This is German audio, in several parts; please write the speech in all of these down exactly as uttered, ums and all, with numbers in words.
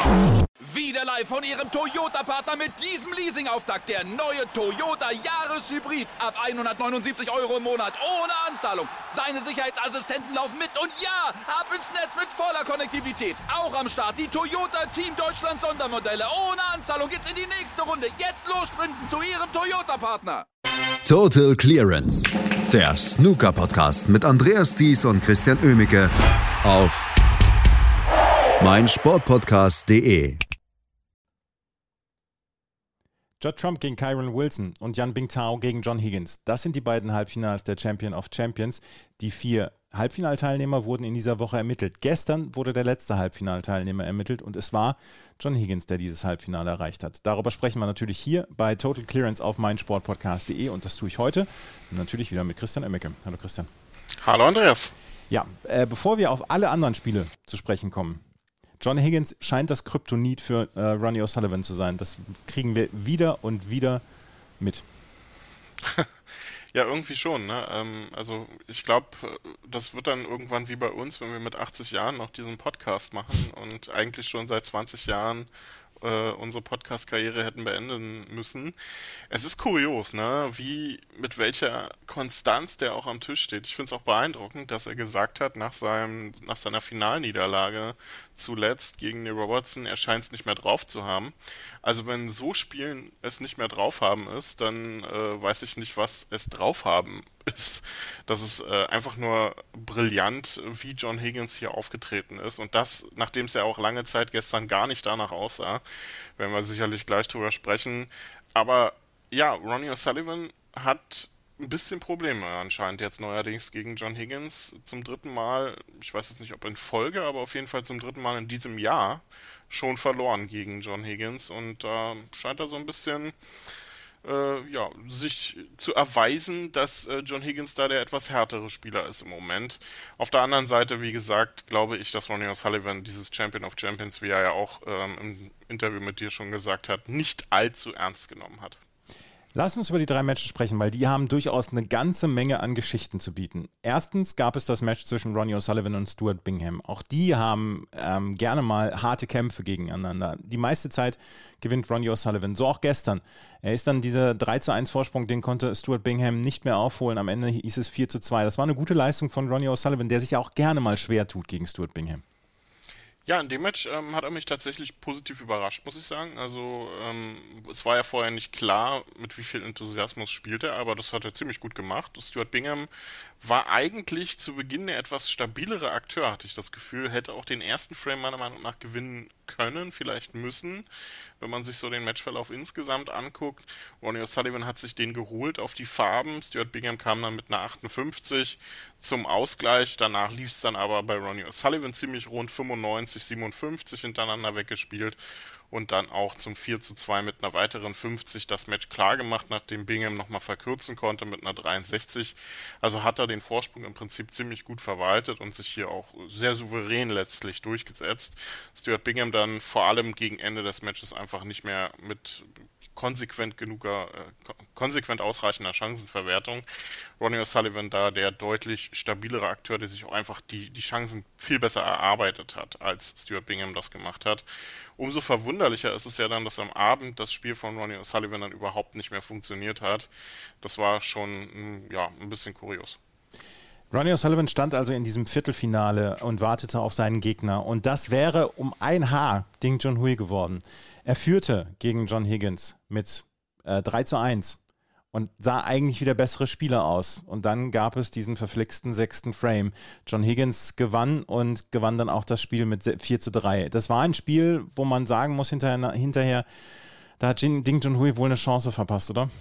Wieder live von Ihrem Toyota-Partner mit diesem Leasing-Auftakt. Der neue Toyota Jahreshybrid. Ab hundertneunundsiebzig Euro im Monat. Ohne Anzahlung. Seine Sicherheitsassistenten laufen mit. Und ja, ab ins Netz mit voller Konnektivität. Auch am Start die Toyota Team Deutschland Sondermodelle. Ohne Anzahlung geht's in die nächste Runde. Jetzt los sprinten zu Ihrem Toyota-Partner. Total Clearance. Der Snooker-Podcast mit Andreas Thies und Christian Oemicke auf meinsportpodcast punkt de. Judd Trump gegen Kyron Wilson und Yan Bingtao gegen John Higgins. Das sind die beiden Halbfinals der Champion of Champions. Die vier Halbfinalteilnehmer wurden in dieser Woche ermittelt. Gestern wurde der letzte Halbfinalteilnehmer ermittelt und es war John Higgins, der dieses Halbfinale erreicht hat. Darüber sprechen wir natürlich hier bei Total Clearance auf meinsportpodcast punkt de und das tue ich heute natürlich wieder mit Christian Oemicke. Hallo Christian. Hallo Andreas. Ja, äh, bevor wir auf alle anderen Spiele zu sprechen kommen, John Higgins scheint das Kryptonit für äh, Ronnie O'Sullivan zu sein. Das kriegen wir wieder und wieder mit. Ja, irgendwie schon. Ne? Ähm, also ich glaube, das wird dann irgendwann wie bei uns, wenn wir mit achtzig Jahren noch diesen Podcast machen und eigentlich schon seit zwanzig Jahren äh, unsere Podcast-Karriere hätten beenden müssen. Es ist kurios, ne? Wie, mit welcher Konstanz der auch am Tisch steht. Ich finde es auch beeindruckend, dass er gesagt hat, nach seinem, nach seiner Finalniederlage zuletzt gegen Neil Robertson, er scheint es nicht mehr drauf zu haben. Also wenn so Spielen es nicht mehr drauf haben ist, dann äh, weiß ich nicht, was es drauf haben ist. Das ist äh, einfach nur brillant, wie John Higgins hier aufgetreten ist. Und das, nachdem es ja auch lange Zeit gestern gar nicht danach aussah, werden wir sicherlich gleich drüber sprechen. Aber ja, Ronnie O'Sullivan hat ein bisschen Probleme anscheinend jetzt neuerdings gegen John Higgins. Zum dritten Mal, ich weiß jetzt nicht, ob in Folge, aber auf jeden Fall zum dritten Mal in diesem Jahr schon verloren gegen John Higgins. Und da äh, scheint er so ein bisschen äh, ja, sich zu erweisen, dass äh, John Higgins da der etwas härtere Spieler ist im Moment. Auf der anderen Seite, wie gesagt, glaube ich, dass Ronnie O'Sullivan dieses Champion of Champions, wie er ja auch ähm, im Interview mit dir schon gesagt hat, nicht allzu ernst genommen hat. Lass uns über die drei Matches sprechen, weil die haben durchaus eine ganze Menge an Geschichten zu bieten. Erstens gab es das Match zwischen Ronnie O'Sullivan und Stuart Bingham. Auch die haben ähm, gerne mal harte Kämpfe gegeneinander. Die meiste Zeit gewinnt Ronnie O'Sullivan, so auch gestern. Er ist dann dieser drei zu eins Vorsprung, den konnte Stuart Bingham nicht mehr aufholen. Am Ende hieß es vier zu zwei. Das war eine gute Leistung von Ronnie O'Sullivan, der sich ja auch gerne mal schwer tut gegen Stuart Bingham. Ja, in dem Match ähm, hat er mich tatsächlich positiv überrascht, muss ich sagen. Also ähm, es war ja vorher nicht klar, mit wie viel Enthusiasmus spielt er, aber das hat er ziemlich gut gemacht. Stuart Bingham war eigentlich zu Beginn der etwas stabilere Akteur, hatte ich das Gefühl, hätte auch den ersten Frame meiner Meinung nach gewinnen können, vielleicht müssen, wenn man sich so den Matchverlauf insgesamt anguckt. Ronnie O'Sullivan hat sich den geholt auf die Farben. Stuart Bingham kam dann mit einer achtundfünfzig zum Ausgleich. Danach lief es dann aber bei Ronnie O'Sullivan ziemlich rund, fünfundneunzig, siebenundfünfzig hintereinander weggespielt. Und dann auch zum vier zu zwei mit einer weiteren fünfzig das Match klar gemacht, nachdem Bingham nochmal verkürzen konnte mit einer dreiundsechzig. Also hat er den Vorsprung im Prinzip ziemlich gut verwaltet und sich hier auch sehr souverän letztlich durchgesetzt. Stuart Bingham dann vor allem gegen Ende des Matches einfach nicht mehr mit konsequent genuger, äh, konsequent ausreichender Chancenverwertung. Ronnie O'Sullivan da der deutlich stabilere Akteur, der sich auch einfach die, die Chancen viel besser erarbeitet hat, als Stuart Bingham das gemacht hat. Umso verwunderlicher ist es ja dann, dass am Abend das Spiel von Ronnie O'Sullivan dann überhaupt nicht mehr funktioniert hat. Das war schon, ja, ein bisschen kurios. Ronnie O'Sullivan stand also in diesem Viertelfinale und wartete auf seinen Gegner. Und das wäre um ein Haar Ding Junhui geworden. Er führte gegen John Higgins mit äh, drei zu eins und sah eigentlich wie der bessere Spieler aus. Und dann gab es diesen verflixten sechsten Frame. John Higgins gewann und gewann dann auch das Spiel mit vier zu drei. Das war ein Spiel, wo man sagen muss hinterher, hinterher da hat Ding Junhui wohl eine Chance verpasst, oder?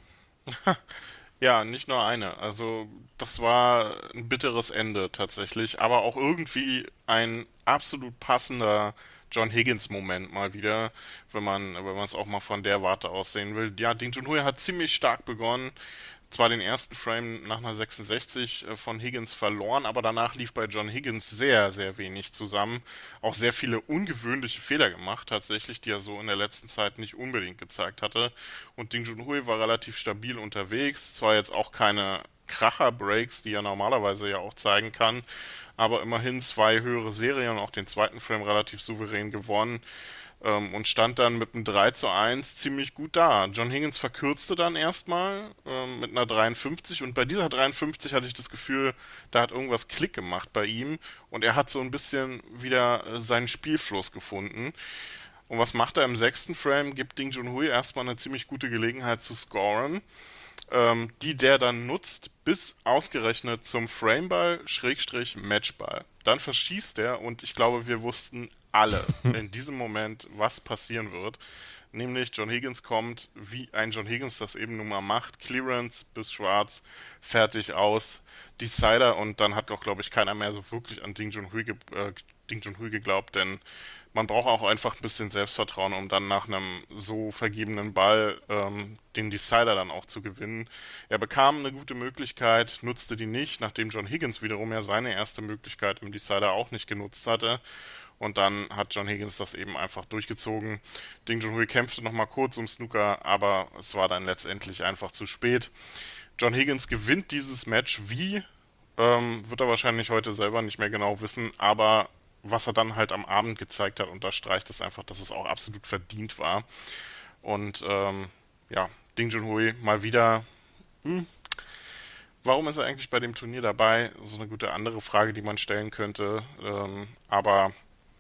Ja, nicht nur eine. Also das war ein bitteres Ende tatsächlich, aber auch irgendwie ein absolut passender John Higgins-Moment mal wieder, wenn man wenn man es auch mal von der Warte aus sehen will. Ja, Ding Junhui hat ziemlich stark begonnen, zwar den ersten Frame nach einer sechsundsechzig von Higgins verloren, aber danach lief bei John Higgins sehr, sehr wenig zusammen. Auch sehr viele ungewöhnliche Fehler gemacht, tatsächlich, die er so in der letzten Zeit nicht unbedingt gezeigt hatte. Und Ding Junhui war relativ stabil unterwegs, zwar jetzt auch keine Kracher-Breaks, die er normalerweise ja auch zeigen kann, aber immerhin zwei höhere Serien und auch den zweiten Frame relativ souverän gewonnen. Und stand dann mit einem drei zu eins ziemlich gut da. John Higgins verkürzte dann erstmal ähm, mit einer dreiundfünfzig und bei dieser dreiundfünfzig hatte ich das Gefühl, da hat irgendwas Klick gemacht bei ihm und er hat so ein bisschen wieder äh, seinen Spielfluss gefunden. Und was macht er im sechsten Frame? Gibt Ding Junhui erstmal eine ziemlich gute Gelegenheit zu scoren, ähm, die der dann nutzt bis ausgerechnet zum Frameball, Schrägstrich, Matchball. Dann verschießt er und ich glaube, wir wussten alle in diesem Moment, was passieren wird. Nämlich John Higgins kommt, wie ein John Higgins das eben nun mal macht, Clearance bis Schwarz, fertig aus, Decider und dann hat doch, glaube ich, keiner mehr so wirklich an Ding Junhui ge äh, Ding Junhui geglaubt, denn man braucht auch einfach ein bisschen Selbstvertrauen, um dann nach einem so vergebenen Ball ähm, den Decider dann auch zu gewinnen. Er bekam eine gute Möglichkeit, nutzte die nicht, nachdem John Higgins wiederum ja seine erste Möglichkeit im Decider auch nicht genutzt hatte. Und dann hat John Higgins das eben einfach durchgezogen. Ding Junhui kämpfte nochmal kurz um Snooker, aber es war dann letztendlich einfach zu spät. John Higgins gewinnt dieses Match. Wie, ähm, wird er wahrscheinlich heute selber nicht mehr genau wissen, aber was er dann halt am Abend gezeigt hat, unterstreicht es einfach, dass es auch absolut verdient war. Und ähm, ja, Ding Junhui mal wieder... Hm, warum ist er eigentlich bei dem Turnier dabei? So eine gute andere Frage, die man stellen könnte. Ähm, aber...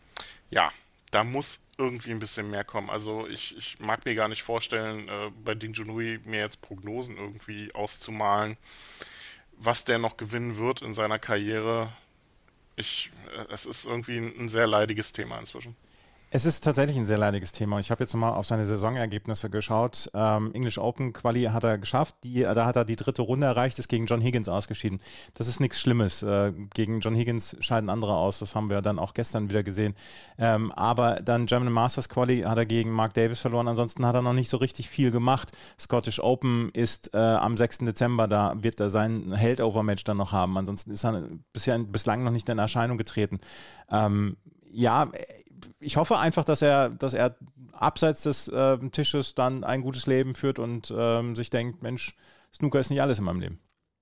Ja, da muss irgendwie ein bisschen mehr kommen. Also ich, ich mag mir gar nicht vorstellen, äh, bei Ding Junhui mir jetzt Prognosen irgendwie auszumalen, was der noch gewinnen wird in seiner Karriere. Ich, äh, es ist irgendwie ein, ein sehr leidiges Thema inzwischen. Es ist tatsächlich ein sehr leidiges Thema. Ich habe jetzt nochmal auf seine Saisonergebnisse geschaut. Ähm, English Open Quali hat er geschafft. Die, da hat er die dritte Runde erreicht, ist gegen John Higgins ausgeschieden. Das ist nichts Schlimmes. Äh, gegen John Higgins scheiden andere aus. Das haben wir dann auch gestern wieder gesehen. Ähm, aber dann German Masters Quali hat er gegen Mark Davis verloren. Ansonsten hat er noch nicht so richtig viel gemacht. Scottish Open ist äh, am sechsten Dezember. Da wird er sein Held-Over-Match dann noch haben. Ansonsten ist er bisher, bislang noch nicht in Erscheinung getreten. Ähm, ja, ich hoffe einfach, dass er, dass er abseits des äh, Tisches dann ein gutes Leben führt und ähm, sich denkt, Mensch, Snooker ist nicht alles in meinem Leben.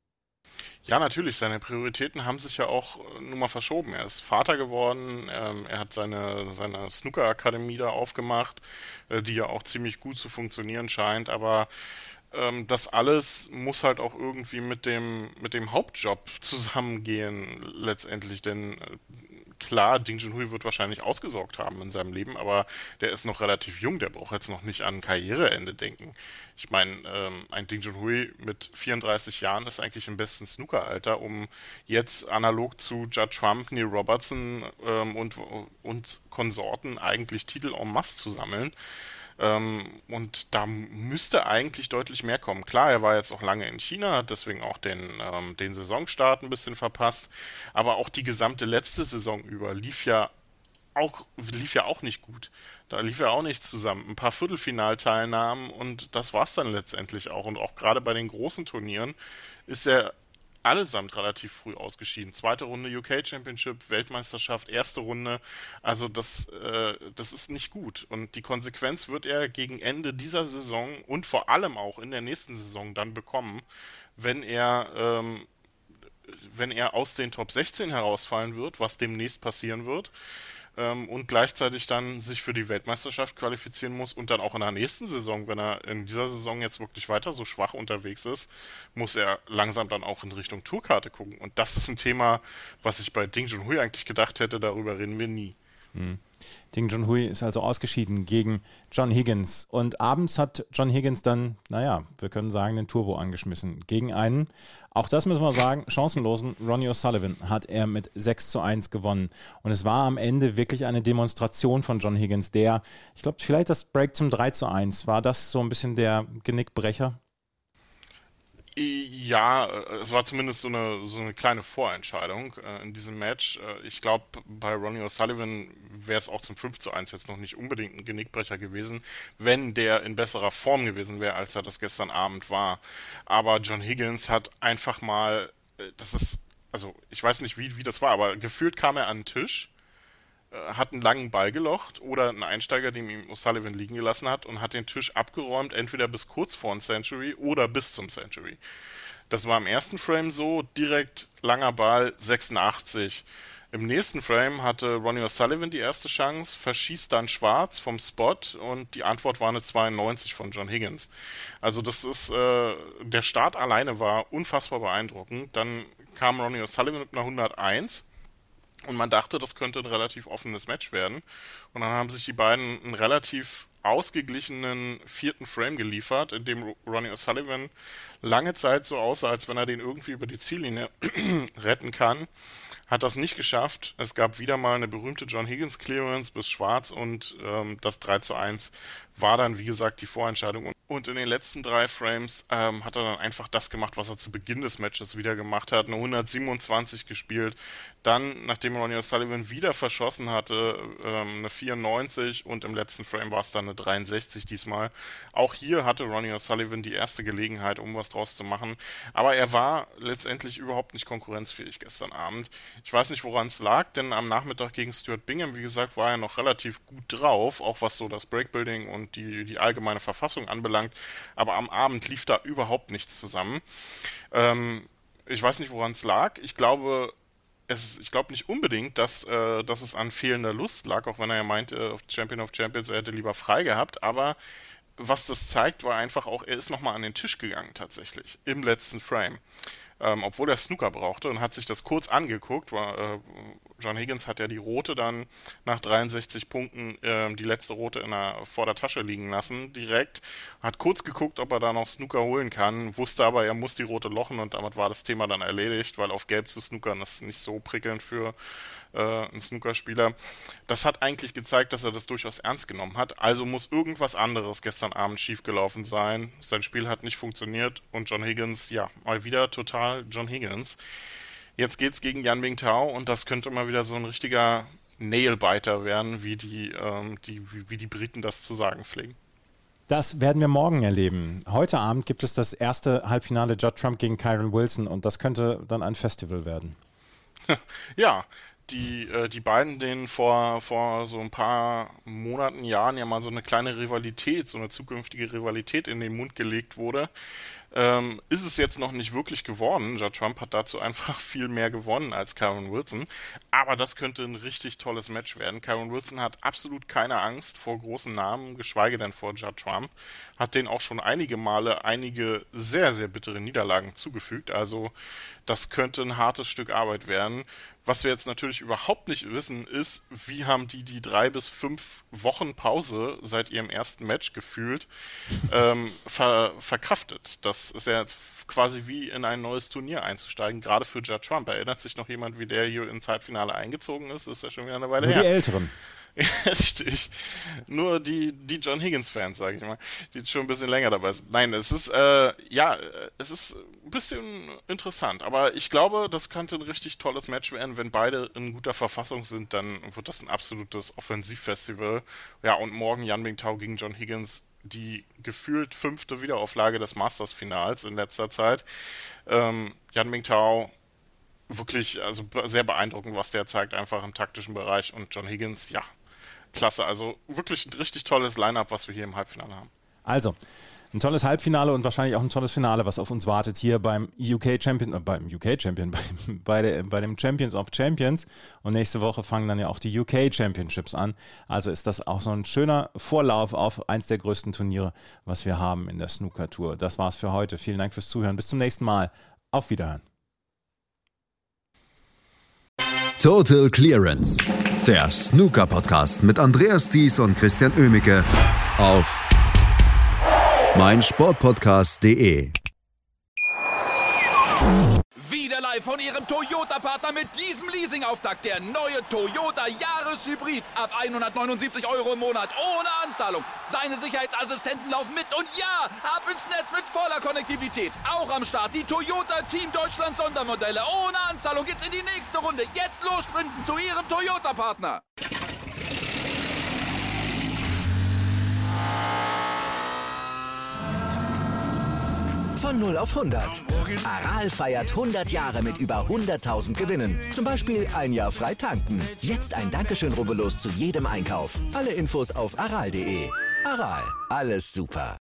Ja, natürlich. Seine Prioritäten haben sich ja auch nun mal verschoben. Er ist Vater geworden, ähm, er hat seine, seine Snooker-Akademie da aufgemacht, äh, die ja auch ziemlich gut zu funktionieren scheint, aber ähm, das alles muss halt auch irgendwie mit dem, mit dem Hauptjob zusammengehen letztendlich, denn äh, klar, Ding Junhui wird wahrscheinlich ausgesorgt haben in seinem Leben, aber der ist noch relativ jung, der braucht jetzt noch nicht an Karriereende denken. Ich meine, ähm, ein Ding Junhui mit vierunddreißig Jahren ist eigentlich im besten Snookeralter, um jetzt analog zu Judd Trump, Neil Robertson ähm, und, und Konsorten eigentlich Titel en masse zu sammeln. Ähm, und da müsste eigentlich deutlich mehr kommen. Klar, er war jetzt auch lange in China, hat deswegen auch den, ähm, den Saisonstart ein bisschen verpasst, aber auch die gesamte letzte Saison über lief ja auch, lief ja auch nicht gut. Da lief ja auch nichts zusammen. Ein paar Viertelfinalteilnahmen und das war's dann letztendlich auch. Und auch gerade bei den großen Turnieren ist er allesamt relativ früh ausgeschieden. Zweite Runde U K Championship, Weltmeisterschaft, erste Runde. Also das, äh, das ist nicht gut. Und die Konsequenz wird er gegen Ende dieser Saison und vor allem auch in der nächsten Saison dann bekommen, wenn er, ähm, wenn er aus den Top sechzehn herausfallen wird, was demnächst passieren wird. Und gleichzeitig dann sich für die Weltmeisterschaft qualifizieren muss und dann auch in der nächsten Saison, wenn er in dieser Saison jetzt wirklich weiter so schwach unterwegs ist, muss er langsam dann auch in Richtung Tourkarte gucken. Und das ist ein Thema, was ich bei Ding Junhui eigentlich gedacht hätte, darüber reden wir nie. Hm. Ding Junhui ist also ausgeschieden gegen John Higgins. Und abends hat John Higgins dann, naja, wir können sagen, den Turbo angeschmissen. Gegen einen, auch das müssen wir sagen, chancenlosen Ronnie O'Sullivan hat er mit sechs zu eins gewonnen. Und es war am Ende wirklich eine Demonstration von John Higgins, der, ich glaube, vielleicht das Break zum drei zu eins, war das so ein bisschen der Genickbrecher? Ja, es war zumindest so eine, so eine kleine Vorentscheidung äh, in diesem Match. Äh, ich glaube, bei Ronnie O'Sullivan wäre es auch zum fünf zu eins jetzt noch nicht unbedingt ein Genickbrecher gewesen, wenn der in besserer Form gewesen wäre, als er das gestern Abend war. Aber John Higgins hat einfach mal, äh, das ist, also ich weiß nicht, wie, wie das war, aber gefühlt kam er an den Tisch, hat einen langen Ball gelocht oder einen Einsteiger, den ihm O'Sullivan liegen gelassen hat und hat den Tisch abgeräumt, entweder bis kurz vor dem Century oder bis zum Century. Das war im ersten Frame so, direkt langer Ball, sechsundachtzig. Im nächsten Frame hatte Ronnie O'Sullivan die erste Chance, verschießt dann schwarz vom Spot und die Antwort war eine zweiundneunzig von John Higgins. Also das ist, äh, der Start alleine war unfassbar beeindruckend. Dann kam Ronnie O'Sullivan mit einer hunderteins. Und man dachte, das könnte ein relativ offenes Match werden. Und dann haben sich die beiden einen relativ ausgeglichenen vierten Frame geliefert, in dem Ronnie O'Sullivan lange Zeit so aussah, als wenn er den irgendwie über die Ziellinie retten kann. Hat das nicht geschafft. Es gab wieder mal eine berühmte John Higgins Clearance bis schwarz und ähm, das drei zu eins war dann, wie gesagt, die Vorentscheidung. Und in den letzten drei Frames ähm, hat er dann einfach das gemacht, was er zu Beginn des Matches wieder gemacht hat. Eine hundertsiebenundzwanzig gespielt. Dann, nachdem Ronnie O'Sullivan wieder verschossen hatte, ähm, eine vierundneunzig und im letzten Frame war es dann eine dreiundsechzig diesmal. Auch hier hatte Ronnie O'Sullivan die erste Gelegenheit, um was draus zu machen. Aber er war letztendlich überhaupt nicht konkurrenzfähig gestern Abend. Ich weiß nicht, woran es lag, denn am Nachmittag gegen Stuart Bingham, wie gesagt, war er noch relativ gut drauf, auch was so das Breakbuilding und die, die allgemeine Verfassung anbelangt. Aber am Abend lief da überhaupt nichts zusammen. Ähm, ich weiß nicht, woran es lag. Ich glaube, es, ich glaube nicht unbedingt, dass, äh, dass es an fehlender Lust lag, auch wenn er ja meinte, auf Champion of Champions, er hätte lieber frei gehabt. Aber was das zeigt, war einfach auch, er ist nochmal an den Tisch gegangen tatsächlich, im letzten Frame. Ähm, obwohl er Snooker brauchte und hat sich das kurz angeguckt. War, äh, John Higgins hat ja die rote dann nach dreiundsechzig Punkten äh, die letzte rote in der, vor der Tasche liegen lassen, direkt. Hat kurz geguckt, ob er da noch Snooker holen kann, wusste aber, er muss die rote lochen und damit war das Thema dann erledigt, weil auf Gelb zu snookern ist nicht so prickelnd für äh, einen Snookerspieler. Das hat eigentlich gezeigt, dass er das durchaus ernst genommen hat. Also muss irgendwas anderes gestern Abend schiefgelaufen sein. Sein Spiel hat nicht funktioniert und John Higgins, ja, mal wieder total John Higgins. Jetzt geht's gegen Yan Bingtao und das könnte mal wieder so ein richtiger Nailbiter werden, wie die, ähm, die, wie, wie die Briten das zu sagen pflegen. Das werden wir morgen erleben. Heute Abend gibt es das erste Halbfinale Judd Trump gegen Kyren Wilson und das könnte dann ein Festival werden. Ja, die, äh, die beiden, denen vor, vor so ein paar Monaten, Jahren ja mal so eine kleine Rivalität, so eine zukünftige Rivalität in den Mund gelegt wurde, Ähm, ist es jetzt noch nicht wirklich geworden. Judd Trump hat dazu einfach viel mehr gewonnen als Kyren Wilson. Aber das könnte ein richtig tolles Match werden. Kyren Wilson hat absolut keine Angst vor großen Namen, geschweige denn vor Judd Trump. Hat denen auch schon einige Male einige sehr, sehr bittere Niederlagen zugefügt. Also das könnte ein hartes Stück Arbeit werden. Was wir jetzt natürlich überhaupt nicht wissen, ist, wie haben die die drei bis fünf Wochen Pause seit ihrem ersten Match gefühlt ähm, ver- verkraftet. Das ist ja jetzt quasi wie in ein neues Turnier einzusteigen, gerade für Judd Trump. Erinnert sich noch jemand, wie der hier ins Halbfinale eingezogen ist? Ist ja schon wieder eine Weile Nur her. Die Älteren. Richtig. Nur die, die John Higgins-Fans, sage ich mal, die schon ein bisschen länger dabei sind. Nein, es ist, äh, ja, es ist ein bisschen interessant, aber ich glaube, das könnte ein richtig tolles Match werden. Wenn beide in guter Verfassung sind, dann wird das ein absolutes Offensivfestival. Ja, und morgen Yan Bingtao gegen John Higgins, die gefühlt fünfte Wiederauflage des Masters-Finals in letzter Zeit. Ähm, Yan Bingtao wirklich, also sehr beeindruckend, was der zeigt, einfach im taktischen Bereich. Und John Higgins, ja, klasse. Also wirklich ein richtig tolles Line-Up, was wir hier im Halbfinale haben. Also, ein tolles Halbfinale und wahrscheinlich auch ein tolles Finale, was auf uns wartet hier beim U K Champion, äh, beim U K Champion, bei, bei, der, bei dem Champions of Champions. Und nächste Woche fangen dann ja auch die U K Championships an. Also ist das auch so ein schöner Vorlauf auf eins der größten Turniere, was wir haben in der Snooker-Tour. Das war's für heute. Vielen Dank fürs Zuhören. Bis zum nächsten Mal. Auf Wiederhören. Total Clearance, der Snooker-Podcast mit Andreas Thies und Christian Oemicke auf meinsportpodcast punkt de. Wieder live live von Ihrem Toyota-Partner mit diesem Leasing-Auftakt. Der neue Toyota Jahreshybrid. Ab hundertneunundsiebzig Euro im Monat. Ohne Anzahlung. Seine Sicherheitsassistenten laufen mit. Und ja, ab ins Netz mit voller Konnektivität. Auch am Start die Toyota Team Deutschland Sondermodelle. Ohne Anzahlung geht's in die nächste Runde. Jetzt los sprinten zu Ihrem Toyota-Partner. Von null auf hundert. Aral feiert hundert Jahre mit über hunderttausend Gewinnen. Zum Beispiel ein Jahr frei tanken. Jetzt ein Dankeschön, rubbellos zu jedem Einkauf. Alle Infos auf aral punkt de. Aral, alles super.